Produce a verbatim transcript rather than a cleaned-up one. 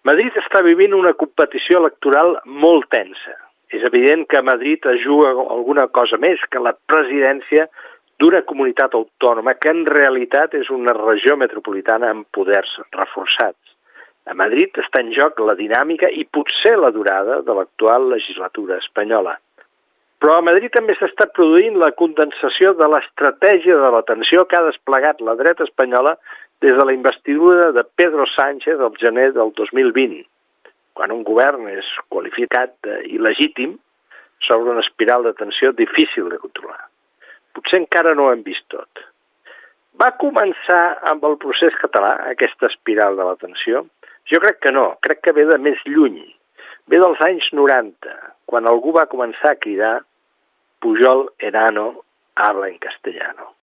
Madrid està vivint una competició electoral molt tensa. És evident que Madrid es juga alguna cosa més que la presidència d'una comunitat autònoma que en realitat és una regió metropolitana amb poders reforçats. A Madrid està en joc la dinàmica i potser la durada de l'actual legislatura espanyola. Però a Madrid també s'està produint la condensació de l'estratègia de la tensió que ha desplegat la dreta espanyola des de la investidura de Pedro Sánchez al gener del dos mil vint, quan un govern és qualificat il·legítim sobre una espiral de tensió difícil de controlar. Potser encara no ho hem vist tot. Va començar amb el procés català, aquesta espiral de la tensió? Jo crec que no, crec que ve de més lluny. Ve dels anys noranta, quan algú va començar a cridar Pujol enano habla en castellano.